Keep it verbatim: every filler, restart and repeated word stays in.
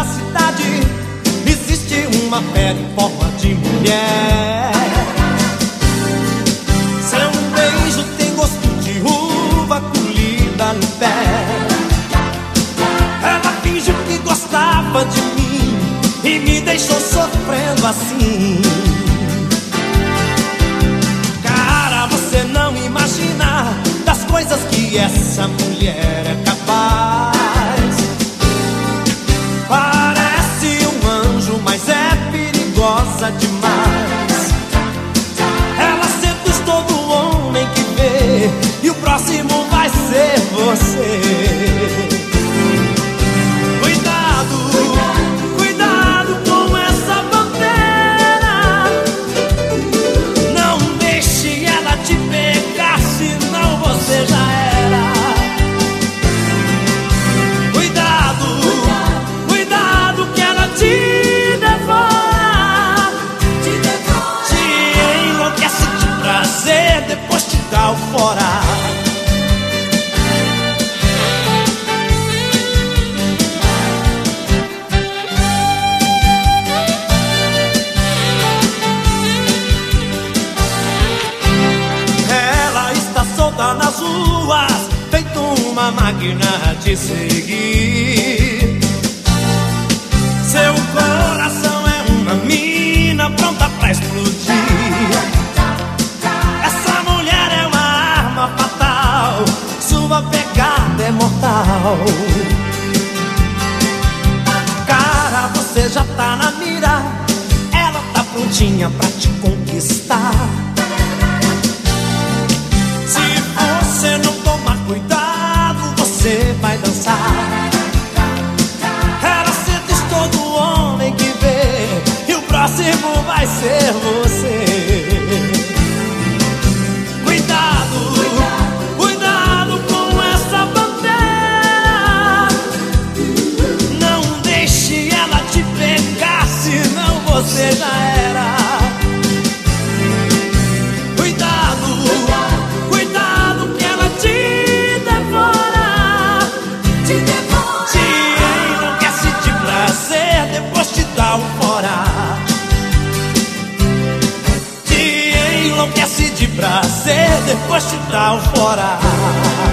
da cidade existe uma fera em forma de mulher. Seu beijo tem gosto de uva colhida no pé. Ela fingiu que gostava de mim e me deixou sofrendo assim. Cara, você não imagina das coisas que essa mulher é capaz. Parece um anjo, mas é perigosa demais. Ela seduz todo homem que vê, e o próximo vai ser você. Fora. Ela está solta nas ruas, feito uma máquina de seguir. Seu coração é uma mina pronta pra explodir. Sua pegada é mortal. Cara, você já tá na mira, ela tá prontinha pra te conquistar. Se você não tomar cuidado, você vai dançar. Ela seduz todo homem que vê, e o próximo vai ser você. Você já era. Cuidado, cuidado, cuidado que ela te devora. Te devora. Te enlouquece de prazer, depois te dá um fora. Te enlouquece de prazer, depois te dá um fora.